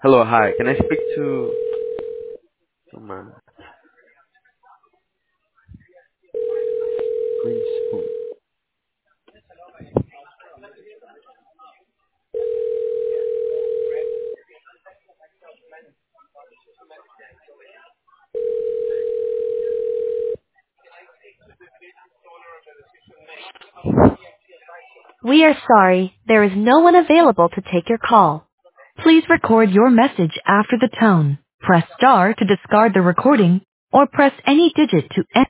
Hello, hi. Can I speak to someone? Green Spoon? We are sorry, there is no one available to take your call. Please record your message after the tone. Press star to discard the recording, or press any digit to end.